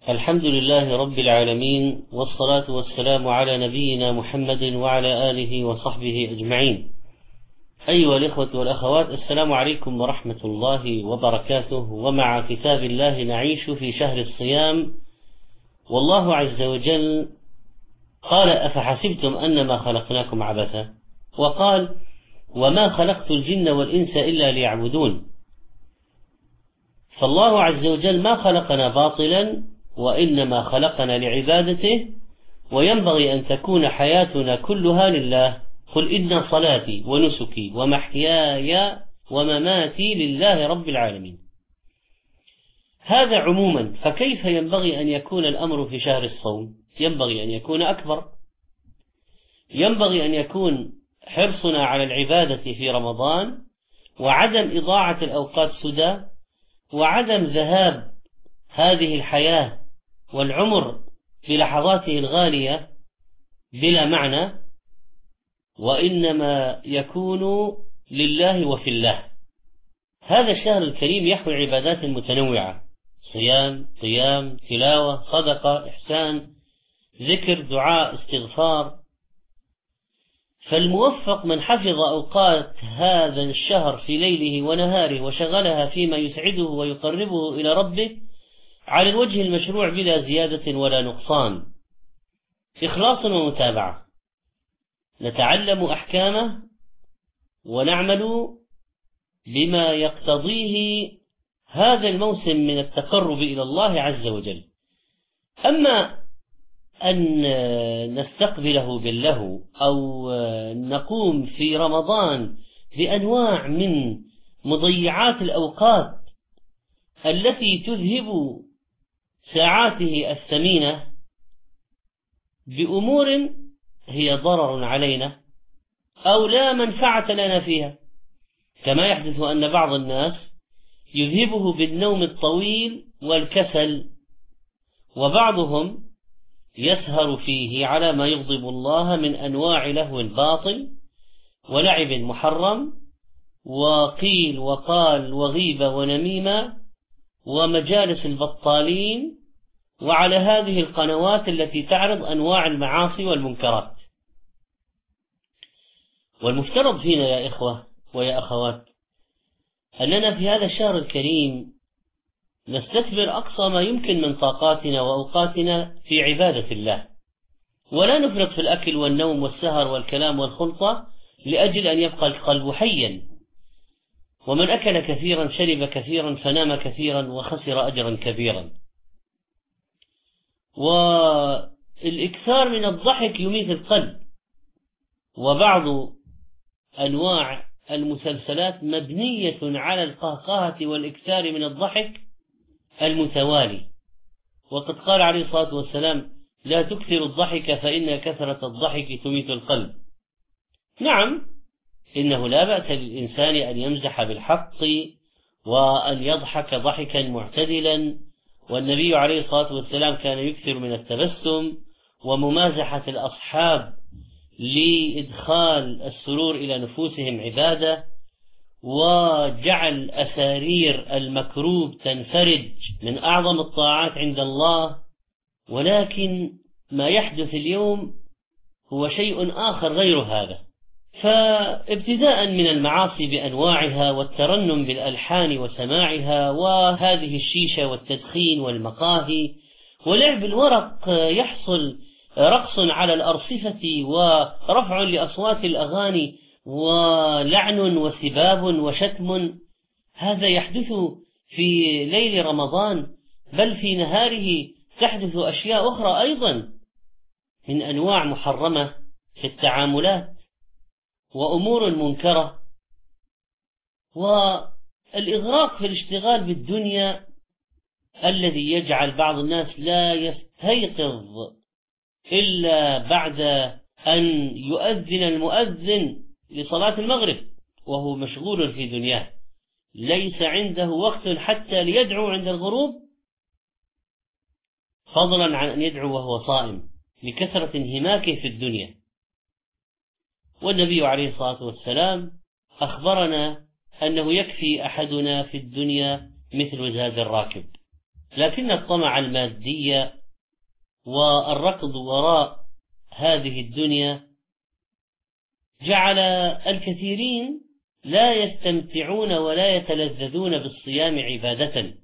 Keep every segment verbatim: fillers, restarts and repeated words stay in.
الحمد لله رب العالمين، والصلاة والسلام على نبينا محمد وعلى آله وصحبه أجمعين. أيها الإخوة والأخوات، السلام عليكم ورحمة الله وبركاته. ومع كتاب الله نعيش في شهر الصيام، والله عز وجل قال: أفحسبتم أنما خلقناكم عبثا، وقال: وما خلقت الجن والإنس إلا ليعبدون. فالله عز وجل ما خلقنا باطلا، وإنما خلقنا لعبادته، وينبغي أن تكون حياتنا كلها لله. قل إن صلاتي ونسكي ومحياي ومماتي لله رب العالمين. هذا عموما. فكيف ينبغي أن يكون الأمر في شهر الصوم؟ ينبغي أن يكون أكبر، ينبغي أن يكون حرصنا على العبادة في رمضان، وعدم إضاعة الأوقات سدى، وعدم ذهاب هذه الحياة والعمر بلحظاته الغالية بلا معنى، وإنما يكون لله وفي الله. هذا الشهر الكريم يحوي عبادات متنوعة: صيام، قيام، تلاوة، صدقة، إحسان، ذكر، دعاء، استغفار. فالموفق من حفظ أوقات هذا الشهر في ليله ونهاره وشغلها فيما يسعده ويقربه إلى ربه على الوجه المشروع بلا زيادة ولا نقصان، إخلاص ومتابعة. نتعلم أحكامه ونعمل بما يقتضيه هذا الموسم من التقرب إلى الله عز وجل. أما أن نستقبله باللهو أو نقوم في رمضان بأنواع من مضيعات الأوقات التي تذهب ساعاته الثمينة بأمور هي ضرر علينا أو لا منفعة لنا فيها، كما يحدث أن بعض الناس يذهبه بالنوم الطويل والكسل، وبعضهم يسهر فيه على ما يغضب الله من أنواع لهو باطل ولعب محرم وقيل وقال وغيبة ونميمة ومجالس البطالين، وعلى هذه القنوات التي تعرض أنواع المعاصي والمنكرات. والمفترض فينا يا إخوة ويا أخوات أننا في هذا الشهر الكريم نستثمر أقصى ما يمكن من طاقاتنا وأوقاتنا في عبادة الله، ولا نفرط في الأكل والنوم والسهر والكلام والخلطة لأجل أن يبقى القلب حيا. ومن أكل كثيرا شرب كثيرا فنام كثيرا وخسر أجرا كبيرا. والإكثار من الضحك يميت القلب، وبعض أنواع المسلسلات مبنية على القهقهة والإكثار من الضحك المتوالي. وقد قال عليه الصلاة والسلام: لا تكثر الضحك فإن كثرة الضحك تميت القلب. نعم، إنه لا بأس للإنسان أن يمزح بالحق وأن يضحك ضحكا معتدلا، والنبي عليه الصلاة والسلام كان يكثر من التبسم وممازحة الأصحاب لإدخال السرور إلى نفوسهم عبادة، وجعل أسارير المكروب تنفرج من أعظم الطاعات عند الله. ولكن ما يحدث اليوم هو شيء آخر غير هذا. فابتداء من المعاصي بأنواعها، والترنم بالألحان وسماعها، وهذه الشيشة والتدخين والمقاهي ولعب الورق، يحصل رقص على الأرصفة ورفع لأصوات الأغاني ولعن وسباب وشتم. هذا يحدث في ليل رمضان، بل في نهاره تحدث أشياء أخرى أيضا من أنواع محرمة في التعاملات وأمور منكرة، والإغراق في الاشتغال بالدنيا الذي يجعل بعض الناس لا يستيقظ إلا بعد أن يؤذن المؤذن لصلاة المغرب وهو مشغول في دنياه، ليس عنده وقت حتى ليدعو عند الغروب، فضلا عن أن يدعو وهو صائم لكثرة انهماكه في الدنيا. والنبي عليه الصلاة والسلام أخبرنا أنه يكفي أحدنا في الدنيا مثل زاد الراكب، لكن الطمع المادي والركض وراء هذه الدنيا جعل الكثيرين لا يستمتعون ولا يتلذذون بالصيام عبادة،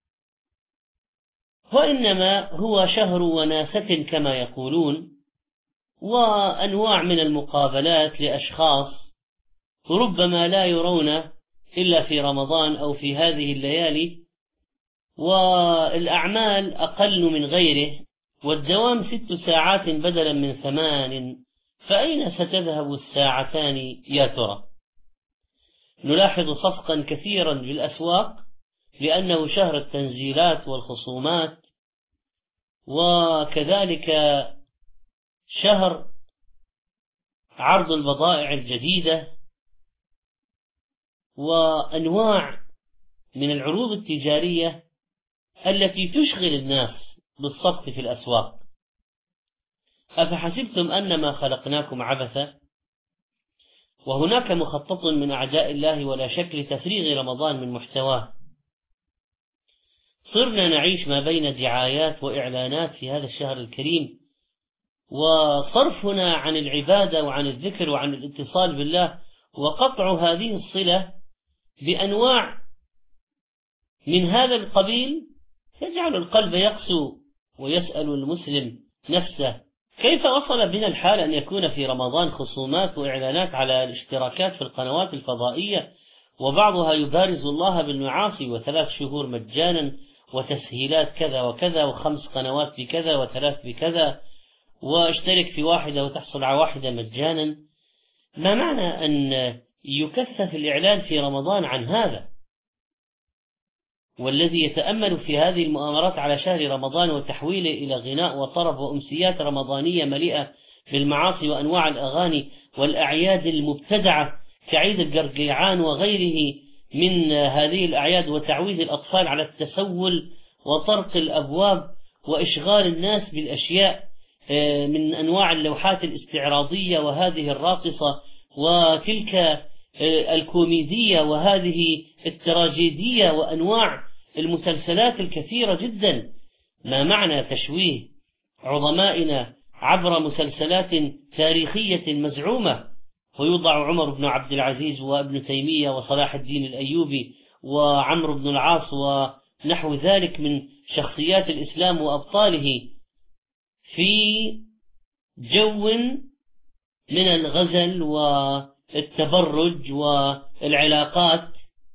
وإنما هو شهر وناسة كما يقولون، وأنواع من المقابلات لأشخاص ربما لا يرون إلا في رمضان أو في هذه الليالي، والأعمال أقل من غيره، والدوام ست ساعات بدلا من ثمان، فأين ستذهب الساعتان يا ترى؟ نلاحظ صفقا كثيرا بالأسواق لأنه شهر التنزيلات والخصومات، وكذلك شهر عرض البضائع الجديدة وأنواع من العروض التجارية التي تشغل الناس بالصفق في الأسواق. أفحسبتم أنما خلقناكم عبثا؟ وهناك مخطط من أعداء الله ولا شك لتفريغ رمضان من محتواه. صرنا نعيش ما بين دعايات وإعلانات في هذا الشهر الكريم، وصرفنا عن العبادة وعن الذكر وعن الاتصال بالله، وقطع هذه الصلة بأنواع من هذا القبيل يجعل القلب يقسو، ويسأل المسلم نفسه كيف وصل بنا الحال أن يكون في رمضان خصومات وإعلانات على الاشتراكات في القنوات الفضائية، وبعضها يبارز الله بالمعاصي، وثلاث شهور مجانا وتسهيلات كذا وكذا، وخمس قنوات بكذا وثلاث بكذا، واشترك في واحدة وتحصل على واحدة مجانا. ما معنى أن يكثف الإعلان في رمضان عن هذا؟ والذي يتأمل في هذه المؤامرات على شهر رمضان وتحويله إلى غناء وطرب وأمسيات رمضانية مليئة بالمعاصي وأنواع الأغاني والأعياد المبتدعة كعيد القرقيعان وغيره من هذه الأعياد، وتعويد الأطفال على التسول وطرق الأبواب وإشغال الناس بالأشياء من أنواع اللوحات الاستعراضية وهذه الراقصة وتلك الكوميدية وهذه التراجيدية وأنواع المسلسلات الكثيرة جدا. ما معنى تشويه عظمائنا عبر مسلسلات تاريخية مزعومة، ويوضع عمر بن عبد العزيز وابن تيمية وصلاح الدين الأيوبي وعمرو بن العاص ونحو ذلك من شخصيات الإسلام وأبطاله في جو من الغزل والتبرج والعلاقات،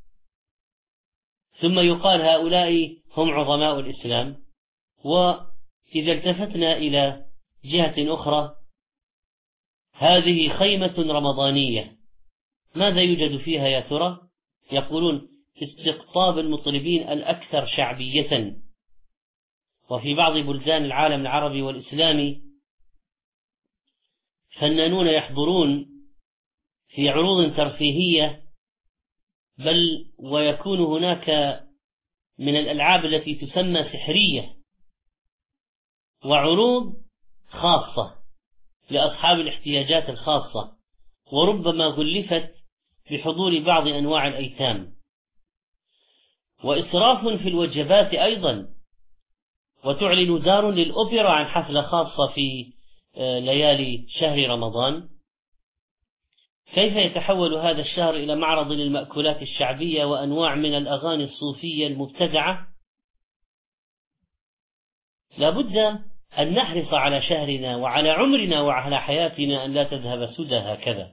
ثم يقال هؤلاء هم عظماء الإسلام. وإذا التفتنا إلى جهة أخرى، هذه خيمة رمضانية، ماذا يوجد فيها يا ترى؟ يقولون استقطاب المطربين الأكثر شعبية. وفي بعض بلدان العالم العربي والإسلامي فنانون يحضرون في عروض ترفيهية، بل ويكون هناك من الألعاب التي تسمى سحرية، وعروض خاصة لأصحاب الاحتياجات الخاصة، وربما غلفت بحضور بعض أنواع الأيتام، وإسراف في الوجبات أيضا. وتعلن دار للأوبرا عن حفلة خاصة في ليالي شهر رمضان. كيف يتحول هذا الشهر إلى معرض للمأكولات الشعبية وأنواع من الأغاني الصوفية المبتدعة؟ لابد أن نحرص على شهرنا وعلى عمرنا وعلى حياتنا أن لا تذهب سدى هكذا.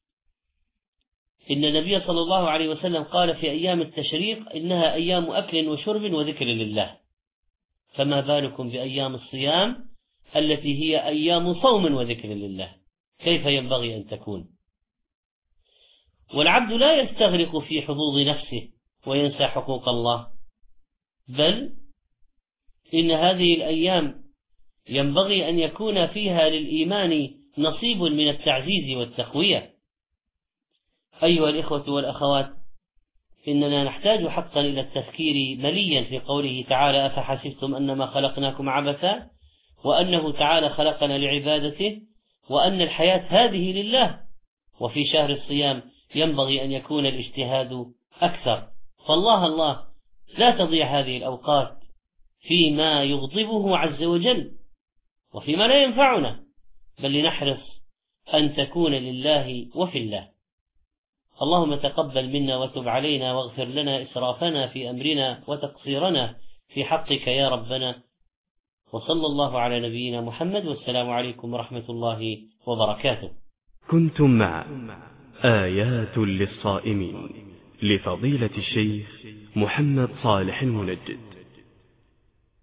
إن النبي صلى الله عليه وسلم قال في أيام التشريق إنها أيام أكل وشرب وذكر لله، فما بالكم بأيام الصيام التي هي أيام صوم وذكر لله؟ كيف ينبغي أن تكون؟ والعبد لا يستغرق في حظوظ نفسه وينسى حقوق الله، بل إن هذه الأيام ينبغي أن يكون فيها للإيمان نصيب من التعزيز والتقوية. أيها الإخوة والأخوات، إننا نحتاج حقا إلى التفكير مليا في قوله تعالى أفحسبتم أنما خلقناكم عبثا، وأنه تعالى خلقنا لعبادته، وأن الحياة هذه لله. وفي شهر الصيام ينبغي أن يكون الاجتهاد أكثر، فالله الله لا تضيع هذه الأوقات فيما يغضبه عز وجل وفيما لا ينفعنا، بل لنحرص أن تكون لله وفي الله. اللهم تقبل منا وتب علينا واغفر لنا إسرافنا في أمرنا وتقصيرنا في حقك يا ربنا. وصلى الله على نبينا محمد، والسلام عليكم ورحمة الله وبركاته. كنتم مع آيات للصائمين لفضيلة الشيخ محمد صالح المنجد.